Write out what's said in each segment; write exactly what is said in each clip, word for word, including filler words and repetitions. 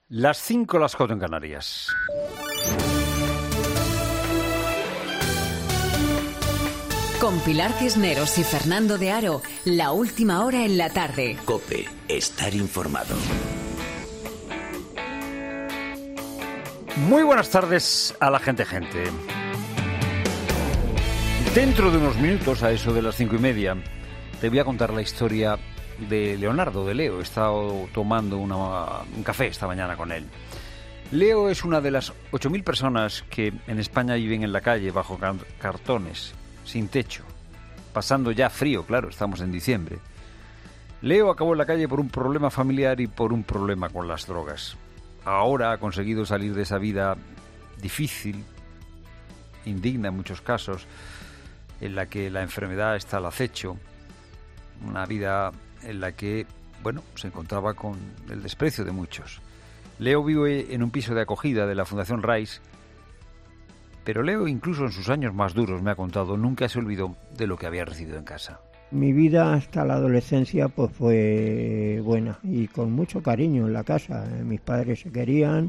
Las cinco, las cuatro en Canarias. Con Pilar Cisneros y Fernando de Aro, la última hora en la tarde. COPE, estar informado. Muy buenas tardes a la gente, gente. Dentro de unos minutos, a eso de las cinco y media, te voy a contar la historia de Leonardo, de Leo. He estado tomando una, un café esta mañana con él. Leo es una de las ocho mil personas que en España viven en la calle bajo cartones, sin techo, pasando ya frío, claro, estamos en diciembre. Leo acabó en la calle por un problema familiar y por un problema con las drogas. Ahora ha conseguido salir de esa vida difícil, indigna en muchos casos, en la que la enfermedad está al acecho, una vida en la que, bueno, se encontraba con el desprecio de muchos. Leo vive en un piso de acogida de la Fundación Rise, pero Leo, incluso en sus años más duros, me ha contado, nunca se olvidó de lo que había recibido en casa. Mi vida hasta la adolescencia pues fue buena y con mucho cariño en la casa. Mis padres se querían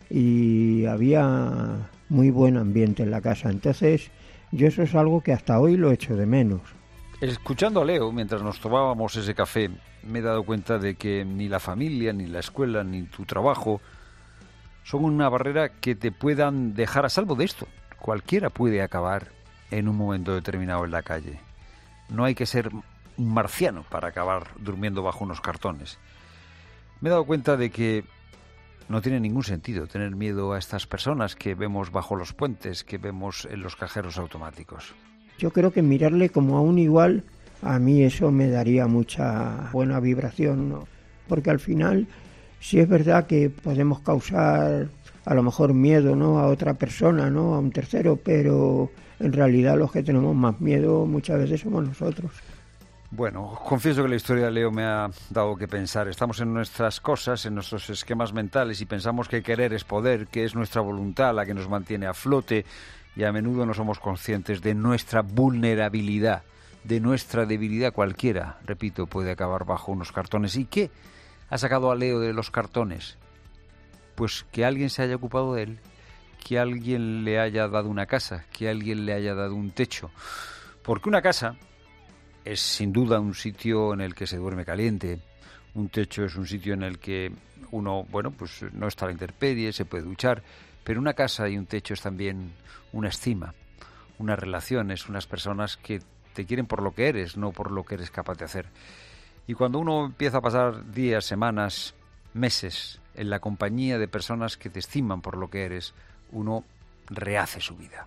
y había muy buen ambiente en la casa. Entonces, yo eso es algo que hasta hoy lo echo de menos. Escuchando a Leo, mientras nos tomábamos ese café, me he dado cuenta de que ni la familia, ni la escuela, ni tu trabajo son una barrera que te puedan dejar a salvo de esto. Cualquiera puede acabar en un momento determinado en la calle. No hay que ser un marciano para acabar durmiendo bajo unos cartones. Me he dado cuenta de que no tiene ningún sentido tener miedo a estas personas que vemos bajo los puentes, que vemos en los cajeros automáticos. Yo creo que mirarle como a un igual, a mí eso me daría mucha buena vibración, ¿no? Porque al final, sí es verdad que podemos causar a lo mejor miedo, ¿no?, a otra persona, ¿no?, a un tercero, pero en realidad los que tenemos más miedo muchas veces somos nosotros. Bueno, confieso que la historia de Leo me ha dado que pensar. Estamos en nuestras cosas, en nuestros esquemas mentales y pensamos que querer es poder, que es nuestra voluntad la que nos mantiene a flote y a menudo no somos conscientes de nuestra vulnerabilidad, de nuestra debilidad. Cualquiera, repito, puede acabar bajo unos cartones. ¿Y qué ha sacado a Leo de los cartones? Pues que alguien se haya ocupado de él, que alguien le haya dado una casa, que alguien le haya dado un techo. Porque una casa es sin duda un sitio en el que se duerme caliente, un techo es un sitio en el que uno, bueno, pues no está a la intemperie, se puede duchar, pero una casa y un techo es también una estima, unas relaciones, unas personas que te quieren por lo que eres, no por lo que eres capaz de hacer. Y cuando uno empieza a pasar días, semanas, meses en la compañía de personas que te estiman por lo que eres, uno rehace su vida.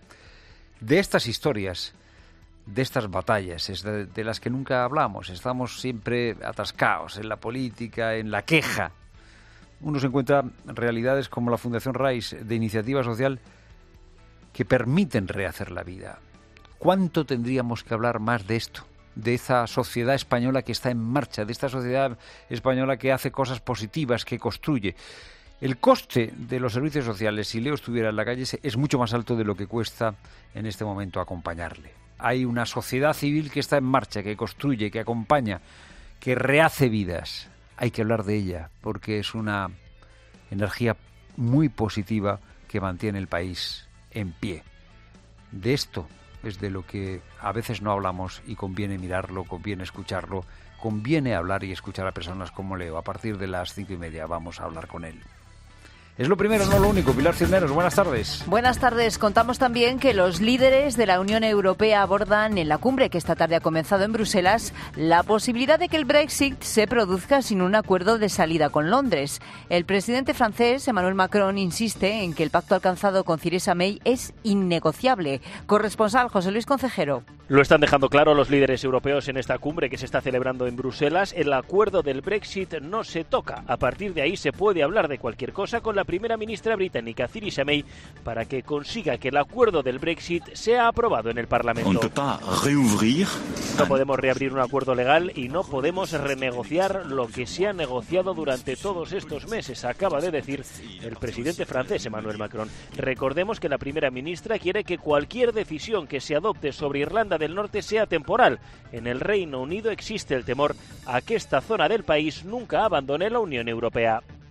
De estas historias, de estas batallas, es de, de las que nunca hablamos. Estamos siempre atascados en la política, en la queja. Uno se encuentra realidades como la Fundación Rise, de iniciativa social, que permiten rehacer la vida. ¿Cuánto tendríamos que hablar más de esto? De esa sociedad española que está en marcha, de esta sociedad española que hace cosas positivas, que construye. El coste de los servicios sociales, si Leo estuviera en la calle, es mucho más alto de lo que cuesta en este momento acompañarle. Hay una sociedad civil que está en marcha, que construye, que acompaña, que rehace vidas. Hay que hablar de ella, porque es una energía muy positiva que mantiene el país en pie. De esto es de lo que a veces no hablamos y conviene mirarlo, conviene escucharlo, conviene hablar y escuchar a personas como Leo. A partir de las cinco y media vamos a hablar con él. Es lo primero, no lo único. Pilar Cisneros, buenas tardes. Buenas tardes. Contamos también que los líderes de la Unión Europea abordan en la cumbre que esta tarde ha comenzado en Bruselas la posibilidad de que el Brexit se produzca sin un acuerdo de salida con Londres. El presidente francés, Emmanuel Macron, insiste en que el pacto alcanzado con Theresa May es innegociable. Corresponsal José Luis Concejero. Lo están dejando claro los líderes europeos en esta cumbre que se está celebrando en Bruselas. El acuerdo del Brexit no se toca. A partir de ahí se puede hablar de cualquier cosa con la primera ministra británica Theresa May para que consiga que el acuerdo del Brexit sea aprobado en el Parlamento. No podemos reabrir un acuerdo legal y no podemos renegociar lo que se ha negociado durante todos estos meses, acaba de decir el presidente francés Emmanuel Macron. Recordemos que la primera ministra quiere que cualquier decisión que se adopte sobre Irlanda del Norte sea temporal. En el Reino Unido existe el temor a que esta zona del país nunca abandone la Unión Europea.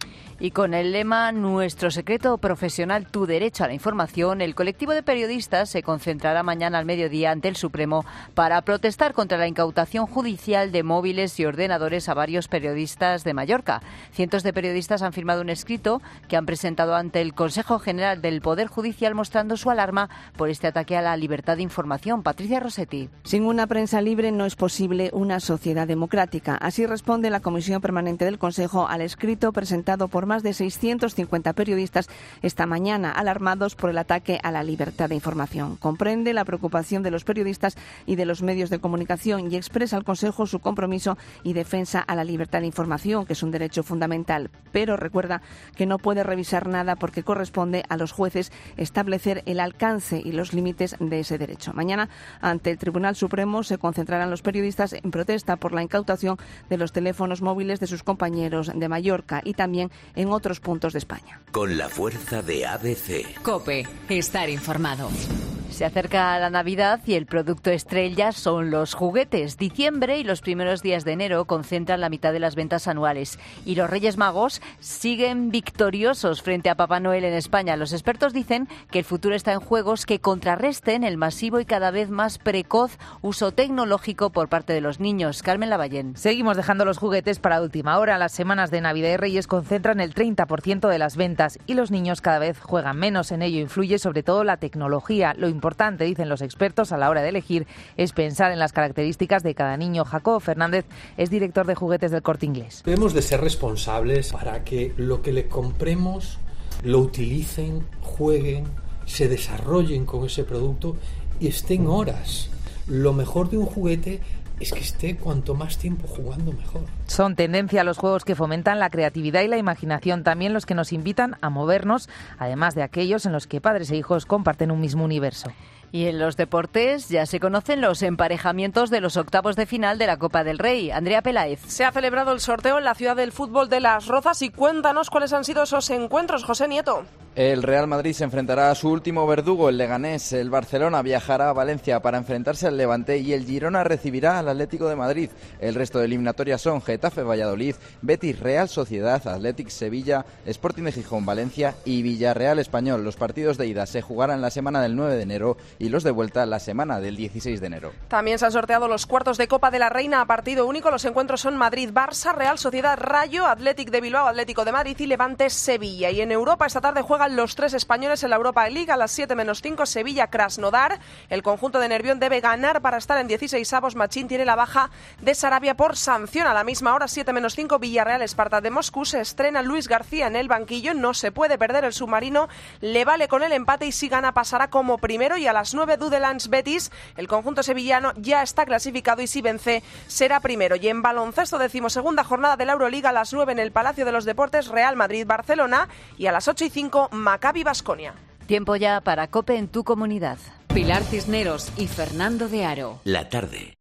Y con el lema Nuestro secreto profesional, tu derecho a la información, el colectivo de periodistas se concentrará mañana al mediodía ante el Supremo para protestar contra la incautación judicial de móviles y ordenadores a varios periodistas de Mallorca. Cientos de periodistas han firmado un escrito que han presentado ante el Consejo General del Poder Judicial mostrando su alarma por este ataque a la libertad de información. Patricia Rossetti. Sin una prensa libre no es posible una sociedad democrática. Así responde la Comisión Permanente del Consejo al escrito presentado por más de seiscientos cincuenta periodistas esta mañana, alarmados por el ataque a la libertad de información. Comprende la preocupación de los periodistas y de los medios de comunicación y expresa al Consejo su compromiso y defensa a la libertad de información, que es un derecho fundamental, pero recuerda que no puede revisar nada porque corresponde a los jueces establecer el alcance y los límites de ese derecho. Mañana, ante el Tribunal Supremo, se concentrarán los periodistas en protesta por la incautación de los teléfonos móviles de sus compañeros de Mallorca y también en otros puntos de España. Con la fuerza de A B C. COPE. Estar informado. Se acerca la Navidad y el producto estrella son los juguetes. Diciembre y los primeros días de enero concentran la mitad de las ventas anuales. Y los Reyes Magos siguen victoriosos frente a Papá Noel en España. Los expertos dicen que el futuro está en juegos que contrarresten el masivo y cada vez más precoz uso tecnológico por parte de los niños. Carmen Lavallén. Seguimos dejando los juguetes para última hora. Las semanas de Navidad y Reyes concentran el treinta por ciento de las ventas y los niños cada vez juegan menos. En ello influye sobre todo la tecnología. Lo importante, dicen los expertos, a la hora de elegir es pensar en las características de cada niño. Jacobo Fernández es director de juguetes del Corte Inglés. Debemos de ser responsables para que lo que le compremos lo utilicen, jueguen, se desarrollen con ese producto y estén horas. Lo mejor de un juguete es que esté cuanto más tiempo jugando mejor. Son tendencia los juegos que fomentan la creatividad y la imaginación, también los que nos invitan a movernos, además de aquellos en los que padres e hijos comparten un mismo universo. Y en los deportes ya se conocen los emparejamientos de los octavos de final de la Copa del Rey. Andrea Peláez. Se ha celebrado el sorteo en la ciudad del fútbol de Las Rozas y cuéntanos cuáles han sido esos encuentros, José Nieto. El Real Madrid se enfrentará a su último verdugo, el Leganés. El Barcelona viajará a Valencia para enfrentarse al Levante y el Girona recibirá al Atlético de Madrid. El resto de eliminatorias son Getafe, Valladolid, Betis, Real Sociedad, Athletic, Sevilla, Sporting de Gijón, Valencia y Villarreal Español. Los partidos de ida se jugarán la semana del nueve de enero y los de vuelta la semana del dieciséis de enero. También se han sorteado los cuartos de Copa de la Reina a partido único. Los encuentros son Madrid-Barça, Real Sociedad, Rayo, Athletic de Bilbao, Atlético de Madrid y Levante-Sevilla. Y en Europa esta tarde juegan los tres españoles en la Europa League a las siete menos cinco, Sevilla-Krasnodar. El conjunto de Nervión debe ganar para estar en dieciseisavos. Machín tiene la baja de Sarabia por sanción. A la misma hora, siete menos cinco, Villarreal-Esparta de Moscú. Se estrena Luis García en el banquillo. No se puede perder el submarino. Le vale con el empate y si gana pasará como primero. Y a las nueve, Dudelange-Betis. El conjunto sevillano ya está clasificado y si vence será primero. Y en baloncesto, decimosegunda jornada de la Euroliga, a las nueve en el Palacio de los Deportes, Real Madrid-Barcelona. Y a las ocho y cinco, Maccabi Baskonia. Tiempo ya para COPE en tu comunidad. Pilar Cisneros y Fernando de Aro. La tarde.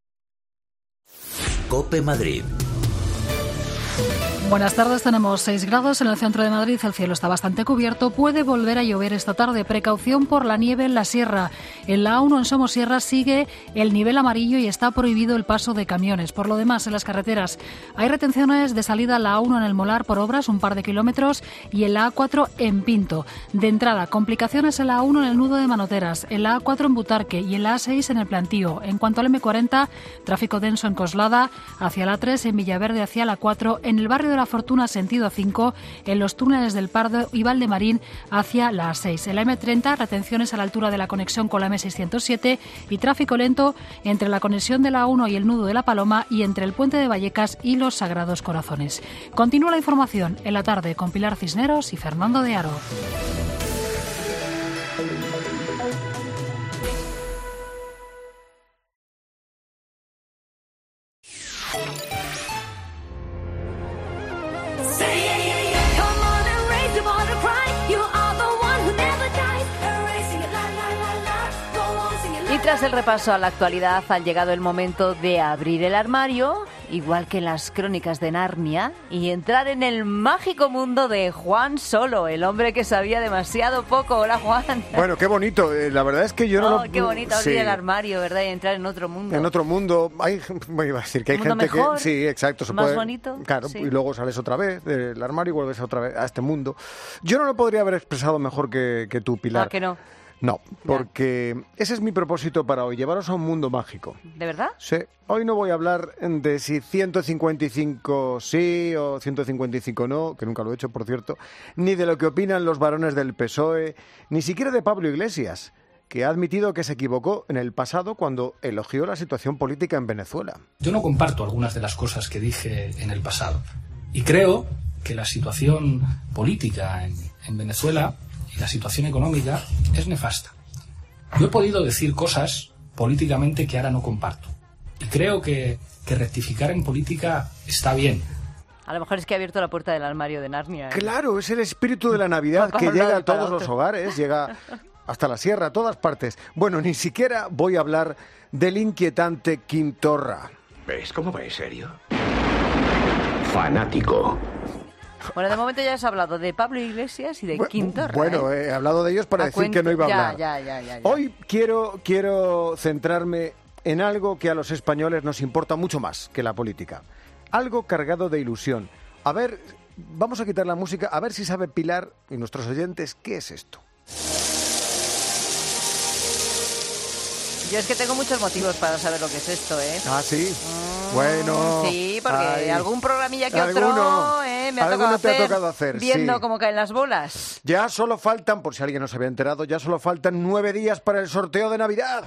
COPE Madrid. Buenas tardes, tenemos seis grados en el centro de Madrid, el cielo está bastante cubierto, puede volver a llover esta tarde, precaución por la nieve en la sierra. En la A uno en Somosierra sigue el nivel amarillo y está prohibido el paso de camiones. Por lo demás, en las carreteras hay retenciones de salida a la A uno en el Molar por obras, un par de kilómetros, y en la A cuatro en Pinto. De entrada, complicaciones en la A uno en el nudo de Manoteras, en la A cuatro en Butarque y en la A seis en el Plantío. En cuanto al eme cuarenta, tráfico denso en Coslada, hacia la A tres en Villaverde, hacia la A cuatro, en el barrio de la Fortuna sentido A cinco, en los túneles del Pardo y Valdemarín hacia la A seis. En la eme treinta, retenciones a la altura de la conexión con la eme seiscientos siete y tráfico lento entre la conexión de la A uno y el nudo de la Paloma y entre el puente de Vallecas y los Sagrados Corazones. Continúa la información en la tarde con Pilar Cisneros y Fernando de Aro. Tras Tras el repaso a la actualidad, ha llegado el momento de abrir el armario, igual que en las crónicas de Narnia, y entrar en el mágico mundo de Juan Solo, el hombre que sabía demasiado poco. Hola, Juan. Bueno, qué bonito. Eh, la verdad es que yo no oh, lo... Qué bonito abrir sí. el armario, ¿verdad? Y entrar en otro mundo. En otro mundo. Hay, me iba a decir que hay gente mejor, que... Sí, exacto. Se más puede, bonito. Claro, sí. Y luego sales otra vez del armario y vuelves otra vez a este mundo. Yo no lo podría haber expresado mejor que, que tú, Pilar. Ah, que no. No, porque ese es mi propósito para hoy, llevaros a un mundo mágico. ¿De verdad? Sí. Hoy no voy a hablar de si ciento cincuenta y cinco sí o ciento cincuenta y cinco no, que nunca lo he hecho, por cierto, ni de lo que opinan los varones del P S O E, ni siquiera de Pablo Iglesias, que ha admitido que se equivocó en el pasado cuando elogió la situación política en Venezuela. Yo no comparto algunas de las cosas que dije en el pasado y creo que la situación política en, en Venezuela y la situación económica es nefasta. Yo he podido decir cosas políticamente que ahora no comparto. Y creo que, que rectificar en política está bien. A lo mejor es que ha abierto la puerta del armario de Narnia. ¿eh? Claro, es el espíritu de la Navidad que llega a todos los hogares, llega hasta la sierra, a todas partes. Bueno, ni siquiera voy a hablar del inquietante Quim Torra. ¿Ves cómo va en serio? Fanático. Bueno, de momento ya has hablado de Pablo Iglesias y de Quim Torra. Bueno, ¿eh? he hablado de ellos para a decir cuento, que no iba a ya, hablar. Ya, ya, ya, ya. Hoy quiero, quiero centrarme en algo que a los españoles nos importa mucho más que la política. Algo cargado de ilusión. A ver, vamos a quitar la música, a ver si sabe Pilar y nuestros oyentes qué es esto. Yo es que tengo muchos motivos para saber lo que es esto, ¿eh? Ah, sí. Mm, bueno. Sí, porque ay, algún programilla que alguno, otro eh, me ha tocado te hacer, ha tocado hacer, viendo sí. cómo caen las bolas. Ya solo faltan, por si alguien no se había enterado, ya solo faltan nueve días para el sorteo de Navidad.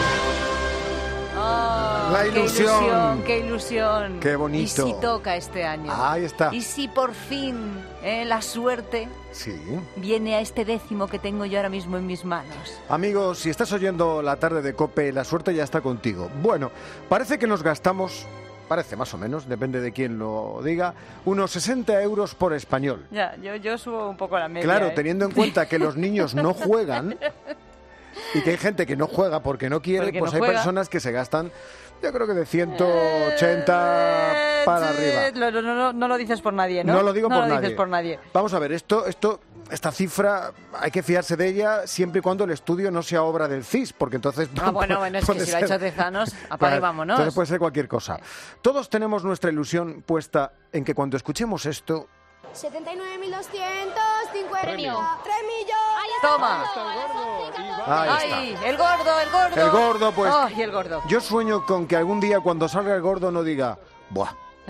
Oh, la ilusión. Qué ilusión, qué ilusión. Qué bonito. Y si toca este año. Ahí está. Y si por fin eh, la suerte sí. viene a este décimo que tengo yo ahora mismo en mis manos. Amigos, si estás oyendo la tarde de COPE, la suerte ya está contigo. Bueno, parece que nos gastamos, parece más o menos, depende de quién lo diga, unos sesenta euros por español. Ya, yo, yo subo un poco la media. Claro, ¿eh? teniendo en cuenta que los niños no juegan y que hay gente que no juega porque no quiere, porque pues no hay juega. personas que se gastan, yo creo que de ciento ochenta Eh, para sí, arriba. No, no, no, no lo dices por nadie, ¿no? No lo digo no por, lo nadie. dices por nadie. Vamos a ver, esto, esto, esta cifra hay que fiarse de ella siempre y cuando el estudio no sea obra del C I S, porque entonces... Ah, bueno, bueno, es que si lo ha hecho Tezanos, apaga y vámonos. Entonces puede ser cualquier cosa. Todos tenemos nuestra ilusión puesta en que cuando escuchemos esto... setenta y nueve mil doscientos cincuenta. Premio. tres millones. Toma. Ahí Ay, está. el gordo, el gordo. El gordo, pues... Ay, el gordo. Yo sueño con que algún día cuando salga el gordo no diga... Buah.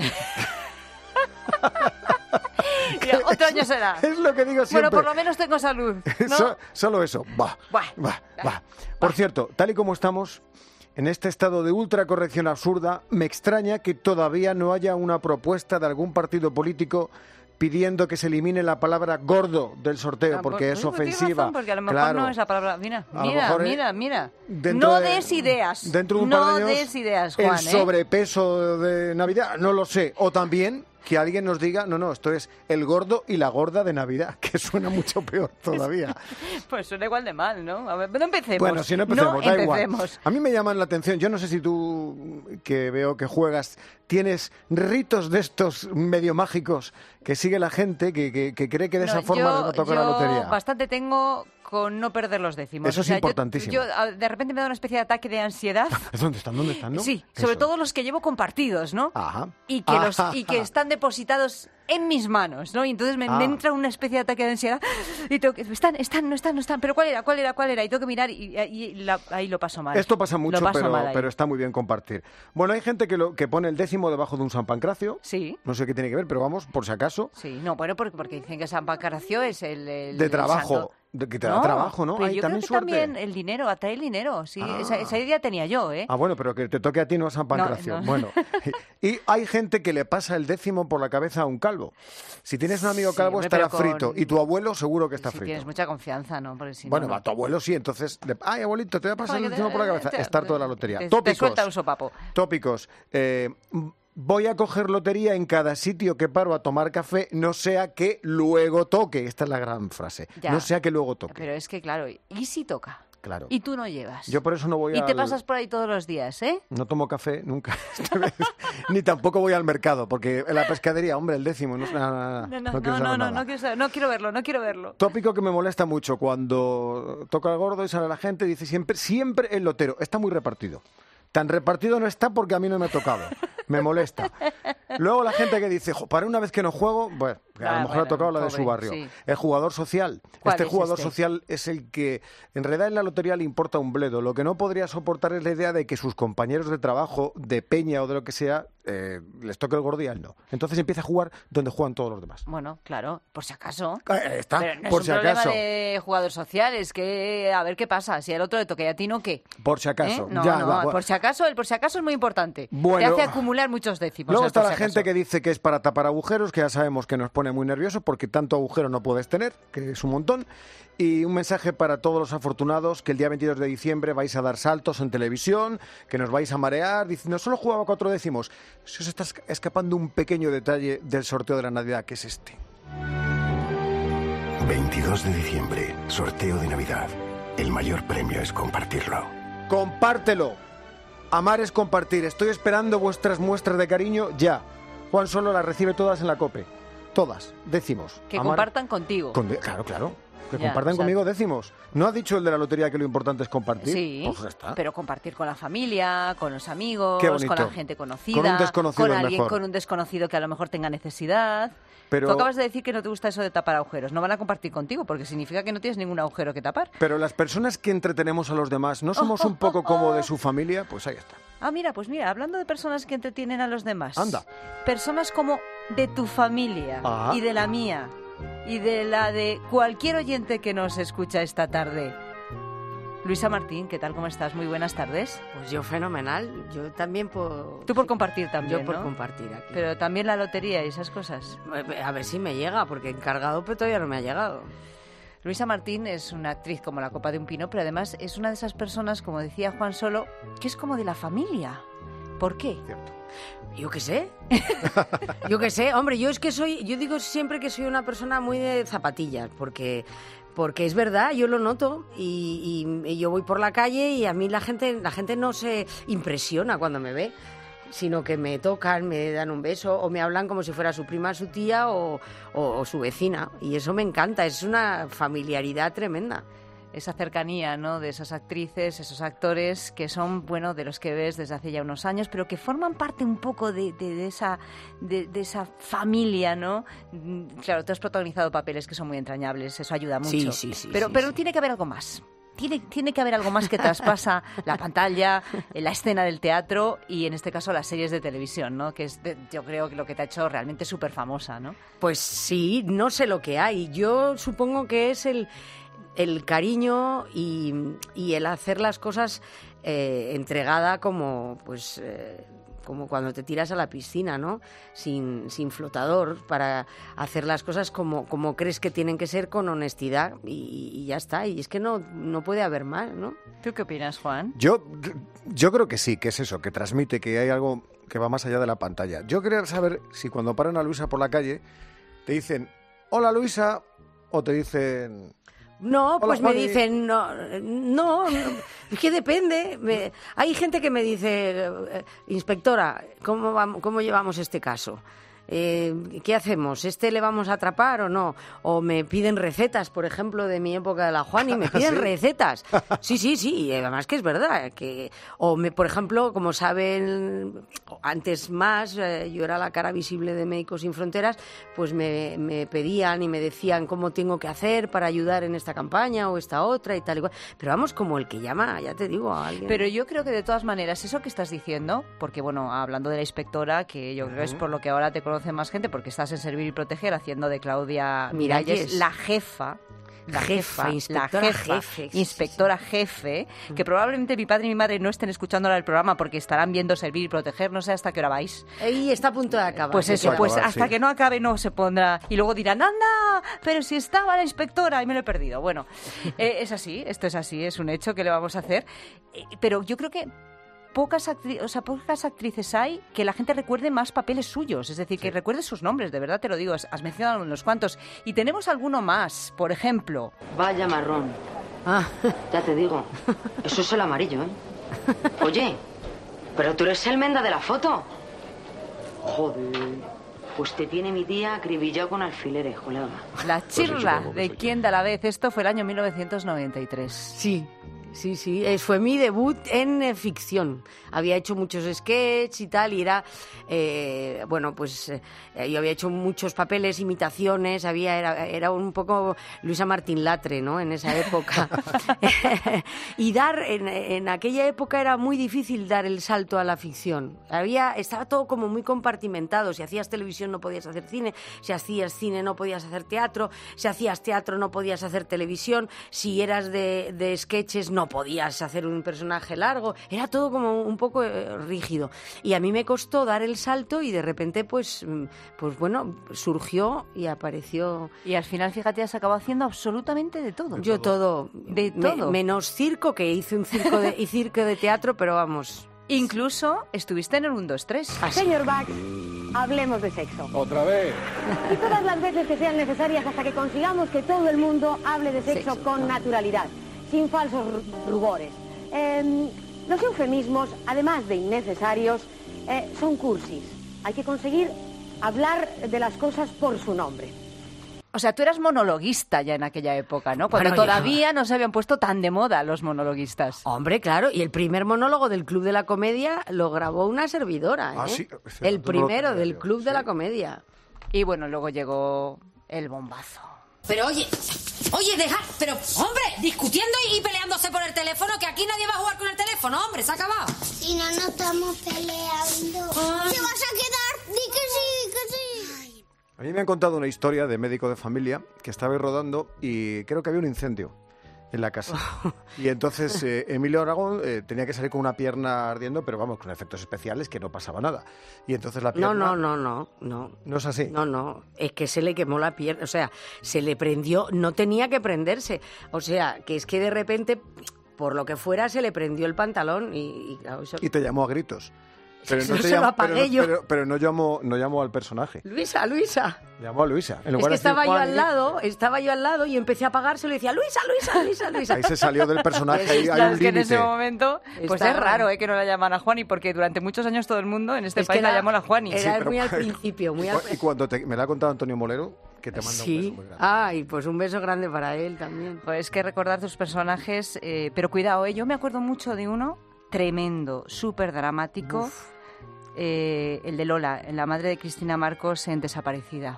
Mira, otro año será. Es lo que digo siempre. Bueno, por lo menos tengo salud, ¿no? So- solo eso. Bah, Buah. bah, bah. Por cierto, tal y como estamos, en este estado de ultracorrección absurda, me extraña que todavía no haya una propuesta de algún partido político pidiendo que se elimine la palabra gordo del sorteo, Ah, porque pues, es pues tienes ofensiva. razón, porque a lo mejor Claro. no es la palabra. Mira, A lo mira, mejor, eh, mira, mira. dentro No de- des ideas. Dentro de un no par de años, des ideas, Juan, el ¿eh? sobrepeso de Navidad, no lo sé. O también que alguien nos diga, no, no, esto es el gordo y la gorda de Navidad, que suena mucho peor todavía. Pues suena igual de mal, ¿no? A ver, no empecemos. Bueno, si no empecemos, da empecemos. igual. A mí me llaman la atención, yo no sé si tú, que veo que juegas, tienes ritos de estos medio mágicos que sigue la gente, que, que, que cree que de No, esa forma yo- les va a tocar yo la lotería. bastante tengo con no perder los décimos. Eso es yo- importantísimo. Yo, a- de repente me da una especie de ataque de ansiedad. ¿Dónde están? ¿Dónde están? ¿No? Sí, sobre Eso. todo los que llevo compartidos, ¿no? Ajá. Y que, los, Ajá. y que están depositados en mis manos, ¿no? Y entonces me, Ah. me entra una especie de ataque de ansiedad y tengo que... Están, están, no están, no están. ¿Pero cuál era, cuál era, cuál era? Y tengo que mirar y, y la- ahí lo paso mal. Esto pasa mucho, Lo paso pero, mal ahí. pero está muy bien compartir. Bueno, hay gente que, lo, que pone el décimo debajo de un San Pancracio. Sí. No sé qué tiene que ver, pero vamos, por si acaso. Sí, no, bueno, porque, porque dicen que San Pancracio es el... el De el trabajo. santo. De, que te da trabajo, ¿no? Pero Hay yo también creo que suerte. también el dinero, atrae el dinero, sí. Ah. Esa, esa idea tenía yo, ¿eh? Ah, bueno, pero que te toque a ti no a San Pancracio. No, no. Bueno, y hay gente que le pasa el décimo por la cabeza a un calvo. Si tienes un amigo Sí, calvo hombre, estará pero con- frito. Y tu abuelo seguro que está Si frito. tienes mucha confianza, ¿no? Porque si Bueno, no, no. a tu abuelo sí, entonces... le- Ay, abuelito, te voy a pasar el Joder, décimo por la cabeza. te- Estar toda la lotería. te- te Tópicos. suelta un sopapo. Tópicos. Eh, voy a coger lotería en cada sitio que paro a tomar café, no sea que luego toque. Esta es la gran frase. Ya. No sea que luego toque. Pero es que, claro, ¿y si toca? Claro. Y tú no llevas. Yo por eso no voy Y al... te pasas por ahí todos los días, ¿eh? No tomo café nunca. Ni tampoco voy al mercado, porque en la pescadería, hombre, el décimo, no, no, no, No, no, no, no, quiero no, saber no, nada. no quiero saber- no quiero verlo, no quiero verlo. Tópico que me molesta mucho cuando toca el gordo y sale la gente, dice siempre, siempre el lotero. Está muy repartido. Tan repartido no está porque a mí no me ha tocado. Me molesta. Luego la gente que dice, "Jo, para una vez que no juego", pues a Ah, lo mejor bueno, ha tocado la de pobre, su barrio. sí. El jugador social. ¿Cuál Este es jugador este? social es el que en realidad en la lotería le importa un bledo. Lo que no podría soportar es la idea de que sus compañeros de trabajo, de peña o de lo que sea, eh, les toque el gordo y a él no. Entonces empieza a jugar donde juegan todos los demás. Bueno, claro, por si acaso. Eh, está, Pero no por es si un acaso. problema de jugador social, es que a ver qué pasa. Si al otro le toca y a ti no, ¿qué? Por si acaso. ¿Eh? No, Ya, no, va, va. por si acaso, el por si acaso es muy importante. Bueno. Te hace acumular muchos décimos. Luego el está por la si gente acaso. que dice que es para tapar agujeros, que ya sabemos que nos pone muy nerviosos porque tanto agujero no puedes tener, que es un montón. Y un mensaje para todos los afortunados, que el día veintidós de diciembre vais a dar saltos en televisión, que nos vais a marear, diciendo, solo jugaba cuatro décimos. Se os está esca- escapando un pequeño detalle del sorteo de la Navidad, que es este. veintidós de diciembre, sorteo de Navidad. El mayor premio es compartirlo. ¡Compártelo! Amar es compartir. Estoy esperando vuestras muestras de cariño ya. Juan Solo las recibe todas en la COPE. Todas. Décimos. Que Amar- compartan contigo. Con- Claro, claro. Que Ya, compartan o sea- conmigo décimos. ¿No ha dicho el de la lotería que lo importante es compartir? Sí, Pues ya está. pero compartir con la familia, con los amigos, Qué bonito. con la gente conocida, Con un desconocido con es alguien, mejor. con un desconocido que a lo mejor tenga necesidad. Pero- Tú acabas de decir que no te gusta eso de tapar agujeros. No van a compartir contigo porque significa que no tienes ningún agujero que tapar. Pero las personas que entretenemos a los demás, ¿no somos un poco como de su familia? Pues ahí está. Ah, mira, pues mira, hablando de personas que entretienen a los demás. Anda. Personas como de tu familia Ah. y de la mía y de la de cualquier oyente que nos escucha esta tarde. Luisa Martín, ¿qué tal? ¿Cómo estás? Muy buenas tardes. Pues yo fenomenal, yo también por... Tú por compartir también, Yo por ¿no? compartir aquí. Pero también la lotería y esas cosas. A ver si me llega, porque encargado pero todavía no me ha llegado. Luisa Martín es una actriz como la copa de un pino, pero además es una de esas personas, como decía Juan Solo, que es como de la familia. ¿Por qué? Yo qué sé. Yo qué sé. Hombre, yo es que soy... Yo digo siempre que soy una persona muy de zapatillas, porque... Porque es verdad, yo lo noto y, y- y yo voy por la calle y a mí la gente, la gente no se impresiona cuando me ve, sino que me tocan, me dan un beso o me hablan como si fuera su prima, su tía o, o- o su vecina. Y eso me encanta, es una familiaridad tremenda. Esa cercanía, ¿no?, de esas actrices, esos actores que son, bueno, de los que ves desde hace ya unos años, pero que forman parte un poco de, de- de esa, de, de esa familia, ¿no? Mm, Claro, tú has protagonizado papeles que son muy entrañables, eso ayuda mucho. Sí, sí, sí, Pero, sí, pero sí. tiene que haber algo más. Tiene, tiene que haber algo más que traspasa la pantalla, la escena del teatro y, en este caso, las series de televisión, ¿no? Que es, de- yo creo, que lo que te ha hecho realmente súper famosa, ¿no? Pues sí, no sé lo que hay. Yo supongo que es el, el cariño y, y el hacer las cosas eh, entregada como, pues, eh, como cuando te tiras a la piscina, ¿no? Sin, sin flotador, para hacer las cosas como, como crees que tienen que ser, con honestidad y, y ya está. Y es que no, no puede haber más, ¿no? ¿Tú qué opinas, Juan? Yo, yo creo que sí, que es eso, que transmite, que hay algo que va más allá de la pantalla. Yo quería saber si cuando paran a Luisa por la calle te dicen, hola Luisa, o te dicen... No, Hola, pues me Juani. dicen, no, no, no, es que depende. Me- hay gente que me dice, eh, inspectora, ¿cómo, vamos, cómo llevamos este caso? Eh, ¿Qué hacemos? ¿Este le vamos a atrapar o no? O me piden recetas, por ejemplo, de mi época de la Juani, me piden ¿Sí? recetas. Sí, sí, sí, y además que es verdad. Que, o, me, por ejemplo, como saben, antes más, eh, yo era la cara visible de Médicos Sin Fronteras, pues me, me pedían y me decían cómo tengo que hacer para ayudar en esta campaña o esta otra y tal y cual. Pero vamos, como el que llama, ya te digo, a alguien. Pero yo creo que de todas maneras, eso que estás diciendo, porque bueno, hablando de la inspectora, que yo creo que es por lo que ahora te conoce más gente, porque estás en Servir y Proteger haciendo de Claudia Miralles, Miralles. la jefa. La Jefa, jefa, inspectora la jefa, jefe, sí, sí, inspectora jefe, que probablemente mi padre y mi madre no estén escuchando ahora el programa porque estarán viendo Servir y Proteger, no sé hasta qué hora vais. Y está a punto de acabar. Pues se eso, queda. pues acabar, hasta sí. que no acabe no se pondrá. Y luego dirán, anda, pero si estaba la inspectora y me lo he perdido. Bueno, eh, es así, esto es así, es un hecho que le vamos a hacer. Eh, pero yo creo que pocas, actri- o sea, pocas actrices hay que la gente recuerde más papeles suyos, es decir, que recuerde sus nombres, de verdad te lo digo, has has mencionado unos cuantos. Y tenemos alguno más, por ejemplo. Vaya marrón. Ah, ya te digo. Eso es el amarillo, ¿eh? Oye, pero tú eres el menda de la foto. Joder. Pues te tiene mi tía acribillado con alfileres, colega. La chirla de Quién da la vez. Esto fue el año mil novecientos noventa y tres. Sí. Sí, sí, eh, fue mi debut en eh, ficción. Había hecho muchos sketches y tal, y era, eh, bueno, pues eh, yo había hecho muchos papeles, imitaciones, había era, era un poco Luisa Martín Latre, ¿no?, en esa época. Y dar, en, en aquella época era muy difícil dar el salto a la ficción. Había, estaba todo como muy compartimentado. Si hacías televisión no podías hacer cine, si hacías cine no podías hacer teatro, si hacías teatro no podías hacer televisión, si eras de, de sketches no No podías hacer un personaje largo, era todo como un poco eh, rígido. Y a mí me costó dar el salto y de repente, pues, pues bueno, surgió y apareció. Y al final, fíjate, has acabado haciendo absolutamente de todo. Yo todo. De me, todo. Menos circo, que hice un circo de, y circo de teatro, pero vamos... Incluso estuviste en el uno, dos, tres. Señor Bach, hablemos de sexo. ¿Otra vez? Y todas las veces que sean necesarias hasta que consigamos que todo el mundo hable de sexo, Sexo. con naturalidad, sin falsos ru- rubores. Eh, los eufemismos, además de innecesarios, eh, son cursis. Hay que conseguir hablar de las cosas por su nombre. O sea, tú eras monologuista ya en aquella época, ¿no? Cuando Bueno, todavía ya no se habían puesto tan de moda los monologuistas. Hombre, claro, y el primer monólogo del Club de la Comedia lo grabó una servidora, ¿eh? Ah, sí. El No lo primero sabía del yo. Club de la Comedia. Y bueno, luego llegó el bombazo. Pero oye, oye, deja, pero hombre, discutiendo y peleándose por el teléfono, que aquí nadie va a jugar con el teléfono, hombre, se ha acabado. Si no, no estamos peleando. ¿Te vas a quedar? Di que sí, que sí. A mí me han contado una historia de médico de familia que estaba rodando y creo que había un incendio en la casa. Y entonces eh, Emilio Aragón eh, tenía que salir con una pierna ardiendo, pero vamos, con efectos especiales, que no pasaba nada. Y entonces la pierna... No, no, no, no, no. ¿No es así? No, no, es que se le quemó la pierna, o sea, se le prendió, no tenía que prenderse. O sea, que es que de repente, por lo que fuera, se le prendió el pantalón y... y, claro, eso... Y te llamó a gritos. Pero Eso no te se lo llamó, apagué pero, yo. Pero, pero no llamó, no llamó al personaje. Luisa, Luisa. Llamó a Luisa. En Es lugar que de decir, estaba yo "Juan", al lado, estaba yo al lado y empecé a apagárselo y decía, Luisa, Luisa, Luisa, Luisa. Ahí se salió del personaje, ahí hay Claro, un es que en ese límite. momento, pues Estaba- es raro ¿eh? que no la llamaran a Juani, porque durante muchos años todo el mundo en este Es que país la era- llamó la Juani. Era pero- muy al principio, muy al Y cuando te- me lo ha contado Antonio Molero, que te manda un beso Sí, muy grande. ay, pues un beso grande para él también. Pues que recordar tus personajes, eh, pero cuidado, ¿eh? Yo me acuerdo mucho de uno tremendo, súper dramático, eh, el de Lola, la madre de Cristina Marcos en Desaparecida.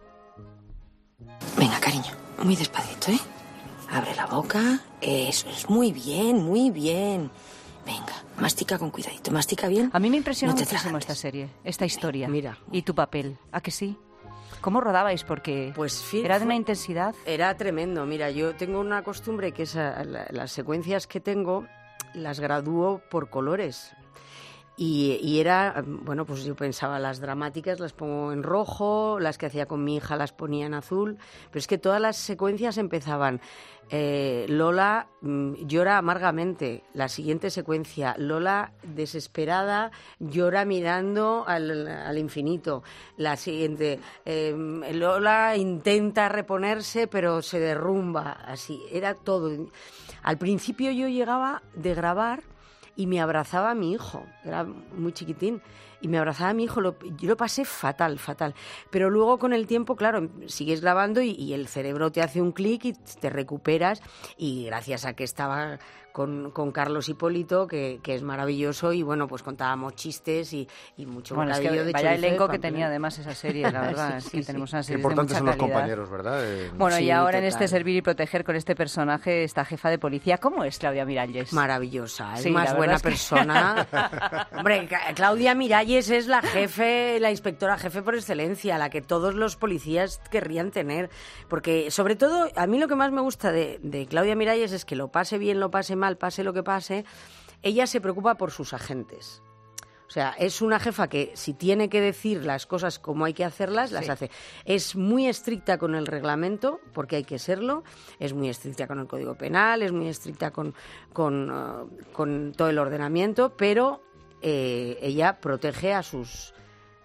Venga, cariño, muy despacito, ¿eh? Abre la boca, eso es, muy bien, muy bien. Venga, mastica con cuidadito, mastica bien. A mí me impresionó No te muchísimo atragantes. esta serie, esta historia. Mira. Y tu papel, ¿a que sí? ¿Cómo rodabais? Porque Pues fi- era de fue- una intensidad. Era tremendo. Mira, yo tengo una costumbre que es a- la- las secuencias que tengo las gradúo por colores. Y, y era, bueno, pues yo pensaba, las dramáticas las pongo en rojo, las que hacía con mi hija las ponía en azul, pero es que todas las secuencias empezaban, eh, Lola mm, llora amargamente, la siguiente secuencia, Lola desesperada llora mirando al, al infinito, la siguiente, eh, Lola intenta reponerse pero se derrumba, así, era todo. Al principio yo llegaba de grabar y me abrazaba a mi hijo, era muy chiquitín, y me abrazaba a mi hijo, lo, yo lo pasé fatal, fatal. Pero luego con el tiempo, claro, sigues grabando y, y el cerebro te hace un clic y te recuperas, y gracias a que estaba con, con Carlos Hipólito, que, que es maravilloso, y bueno, pues contábamos chistes y, y mucho Bueno, es que bocadillo de vaya chorizo de elenco que Pamplona. tenía además esa serie, la verdad, Sí, es que sí, tenemos sí. una Qué serie de importantes mucha son los calidad. compañeros, ¿verdad? Eh, Bueno, Sí, y ahora en total. este Servir y Proteger con este personaje, esta jefa de policía, ¿cómo es Claudia Miralles? Maravillosa, es Sí, la más verdad buena es que- persona. Hombre, Ca- Claudia Miralles es la jefe, la inspectora jefe por excelencia, la que todos los policías querrían tener. Porque, sobre todo, a mí lo que más me gusta de, de Claudia Miralles es que lo pase bien, lo pase mal, pase lo que pase, ella se preocupa por sus agentes. O sea, es una jefa que si tiene que decir las cosas como hay que hacerlas, las Sí. hace. Es muy estricta con el reglamento, porque hay que serlo, es muy estricta con el Código Penal, es muy estricta con, con, uh, con todo el ordenamiento, pero eh, ella protege a sus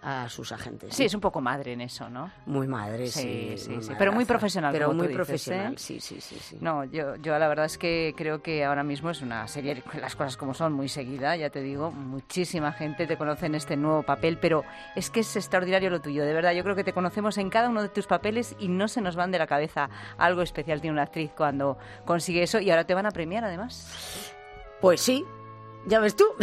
a sus agentes. Sí, es un poco madre en eso, ¿no? Muy madre, sí. Sí, sí, muy sí. madraza. Pero muy profesional, Pero como muy tú dices, profesional, ¿eh? sí, sí, sí, sí. No, yo, yo la verdad es que creo que ahora mismo es una serie, las cosas como son, muy seguida, ya te digo, muchísima gente te conoce en este nuevo papel, pero es que es extraordinario lo tuyo, de verdad, yo creo que te conocemos en cada uno de tus papeles y no se nos van de la cabeza. Algo especial tiene una actriz cuando consigue eso y ahora te van a premiar además. Pues sí. Ya ves tú.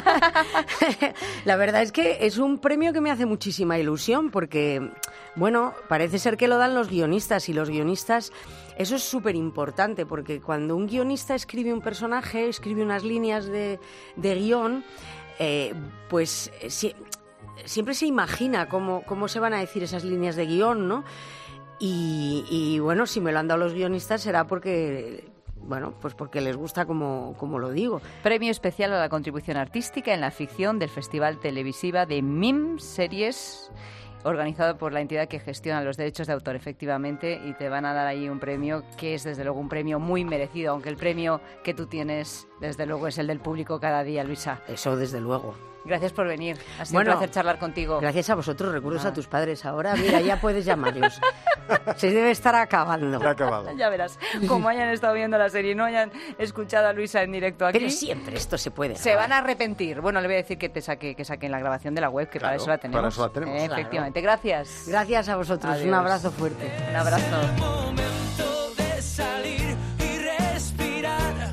La verdad es que es un premio que me hace muchísima ilusión porque, bueno, parece ser que lo dan los guionistas y los guionistas, eso es súper importante porque cuando un guionista escribe un personaje, escribe unas líneas de, de guión, eh, pues si, siempre se imagina cómo, cómo se van a decir esas líneas de guión, ¿no? Y, y bueno, si me lo han dado los guionistas será porque... Bueno, pues porque les gusta como, como lo digo. Premio especial a la contribución artística en la ficción del Festival Televisiva de M I M Series, organizado por la entidad que gestiona los derechos de autor, efectivamente, y te van a dar ahí un premio que es, desde luego, un premio muy merecido, aunque el premio que tú tienes, desde luego, es el del público cada día, Luisa. Eso, desde luego. Gracias por venir. Ha sido Bueno, un placer charlar contigo. Gracias a vosotros. Recursos Ah. a tus padres ahora. Mira, ya puedes llamarlos. Se debe estar acabando. Ya ha acabado. Ya verás, como hayan estado viendo la serie y no hayan escuchado a Luisa en directo aquí... Pero siempre esto se puede Se grabar. van a arrepentir. Bueno, le voy a decir que te saque, que saquen la grabación de la web, que Claro, para eso la tenemos. para eso la tenemos. Eh, Claro. Efectivamente. Gracias. Gracias a vosotros. Adiós. Un abrazo fuerte. Un abrazo. De salir y respirar.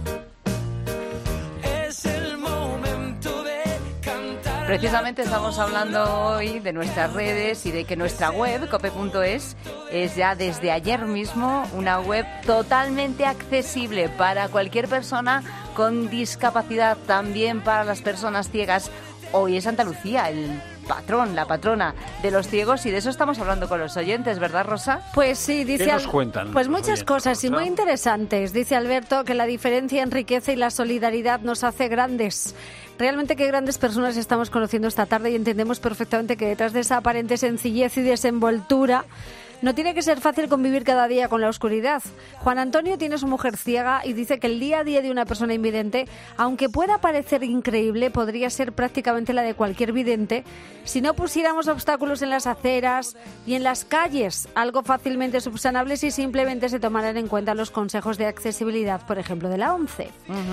Es el momento de cantar. Precisamente estamos hablando hoy de nuestras redes y de que nuestra web, cope punto es, es ya desde ayer mismo una web totalmente accesible para cualquier persona con discapacidad, también para las personas ciegas. Hoy es Santa Lucía, el patrón, la patrona de los ciegos, y de eso estamos hablando con los oyentes, ¿verdad, Rosa? Pues sí, dice... ¿Qué nos Al- cuentan Pues los muchas oyentes, cosas y Rosa? muy interesantes. Dice Alberto que la diferencia enriquece y la solidaridad nos hace grandes. Realmente qué grandes personas estamos conociendo esta tarde y entendemos perfectamente que detrás de esa aparente sencillez y desenvoltura no tiene que ser fácil convivir cada día con la oscuridad. Juan Antonio tiene su mujer ciega y dice que el día a día de una persona invidente, aunque pueda parecer increíble, podría ser prácticamente la de cualquier vidente si no pusiéramos obstáculos en las aceras y en las calles, algo fácilmente subsanable si simplemente se tomaran en cuenta los consejos de accesibilidad, por ejemplo, de la ONCE.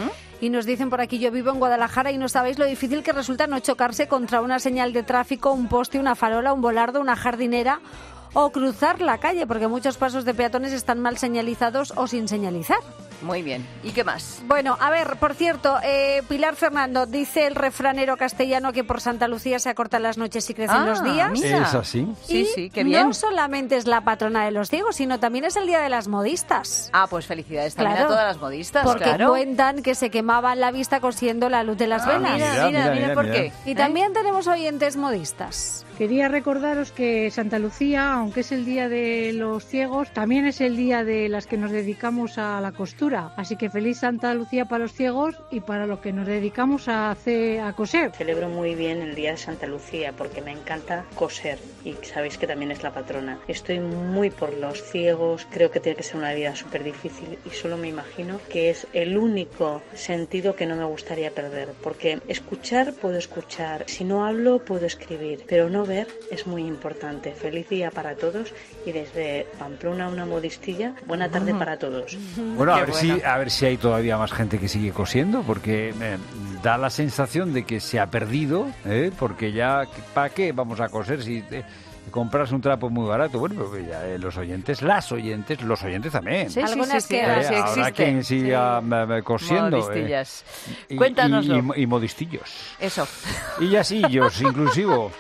Y nos dicen por aquí, yo vivo en Guadalajara y no sabéis lo difícil que resulta no chocarse contra una señal de tráfico, un poste, una farola, un volardo, una jardinera o cruzar la calle, porque muchos pasos de peatones están mal señalizados o sin señalizar. Muy bien. ¿Y qué más? Bueno, a ver, por cierto, eh, Pilar Fernando, dice el refranero castellano que por Santa Lucía se acortan las noches y crecen Ah, los días. mira. ¿Es así? Sí, Y sí, qué bien. no solamente es la patrona de los ciegos, sino también es el día de las modistas. Ah, pues felicidades también Claro. a todas las modistas, Porque claro. cuentan que se quemaban la vista cosiendo la luz de las Ah, velas. mira, Mira, mira, mira, mira, mira, por mira. qué. Y ¿Eh? también tenemos oyentes modistas. Quería recordaros que Santa Lucía, aunque es el día de los ciegos, también es el día de las que nos dedicamos a la costura. Así que feliz Santa Lucía para los ciegos y para los que nos dedicamos a hacer a coser. Celebro muy bien el día de Santa Lucía porque me encanta coser y sabéis que también es la patrona. Estoy muy por los ciegos, creo que tiene que ser una vida súper difícil y solo me imagino que es el único sentido que no me gustaría perder, porque escuchar puedo escuchar, si no hablo puedo escribir, pero no ver es muy importante. Feliz día para todos y desde Pamplona una modistilla, buena tarde para todos. Bueno, a Qué ver, bueno. si, a ver si hay todavía más gente que sigue cosiendo, porque eh, da la sensación de que se ha perdido, ¿eh? Porque ya, ¿para qué vamos a coser si eh, compras un trapo muy barato? Bueno, pues ya, eh, los oyentes, las oyentes, los oyentes también. Sí, sí, sí, Algunas sí, quedan. sí, sí Eh, habrá existe. quien siga eh, cosiendo. eh, Modistillas. y- Cuéntanoslo. Y, y- y modistillos. Eso. Y yasillos, inclusivo.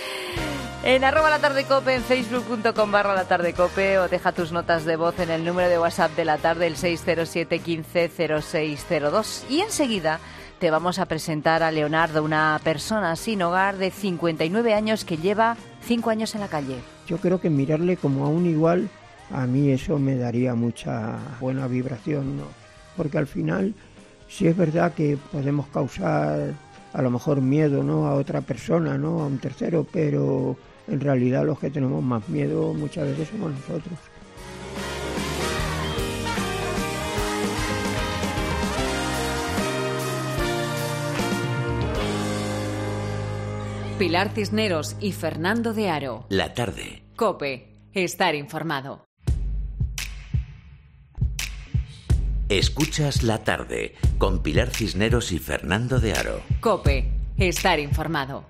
En arroba la tarde cope, en facebook punto com barra la tarde cope, o deja tus notas de voz en el número de WhatsApp de la tarde, el seis cero siete, quince, cero seis cero dos. Y enseguida te vamos a presentar a Leonardo, una persona sin hogar de cincuenta y nueve años que lleva cinco años en la calle. Yo creo que mirarle como a un igual, a mí eso me daría mucha buena vibración, ¿no? Porque al final, sí es verdad que podemos causar a lo mejor miedo, ¿no?, a otra persona, ¿no?, a un tercero, pero en realidad los que tenemos más miedo muchas veces somos nosotros. Pilar Cisneros y Fernando de Aro. La tarde. COPE. Estar informado. Escuchas La tarde con Pilar Cisneros y Fernando de Aro. COPE. Estar informado.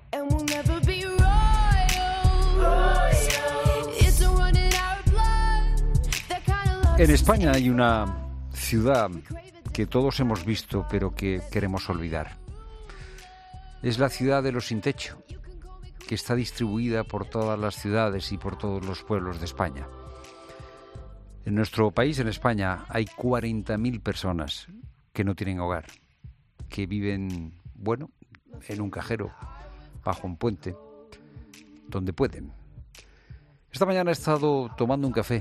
En España hay una ciudad que todos hemos visto pero que queremos olvidar. Es la ciudad de los sin techo, que está distribuida por todas las ciudades y por todos los pueblos de España. En nuestro país, en España, hay cuarenta mil personas que no tienen hogar, que viven, bueno, en un cajero, bajo un puente, donde pueden. Esta mañana he estado tomando un café